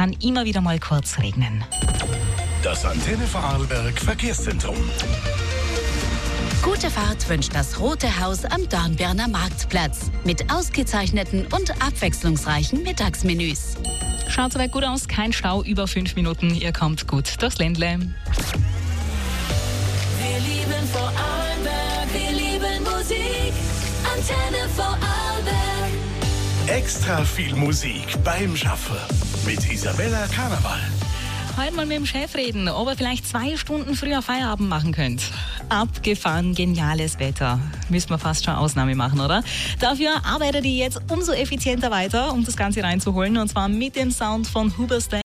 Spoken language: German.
kann immer wieder mal kurz regnen. Das Antenne Vorarlberg Verkehrszentrum. Gute Fahrt wünscht das Rote Haus am Dornbirner Marktplatz mit ausgezeichneten und abwechslungsreichen Mittagsmenüs. Schaut soweit gut aus, kein Stau über 5 Minuten. Ihr kommt gut durchs Ländle. Wir lieben Vorarlberg, wir lieben Musik. Antenne Vorarlberg. Extra viel Musik beim Schaffen mit Isabella Karneval. Heute mal mit dem Chef reden, ob er vielleicht 2 Stunden früher Feierabend machen könnt. Abgefahren, geniales Wetter. Müssen wir fast schon Ausnahme machen, oder? Dafür arbeitet die jetzt umso effizienter weiter, um das Ganze reinzuholen. Und zwar mit dem Sound von Hoobastank.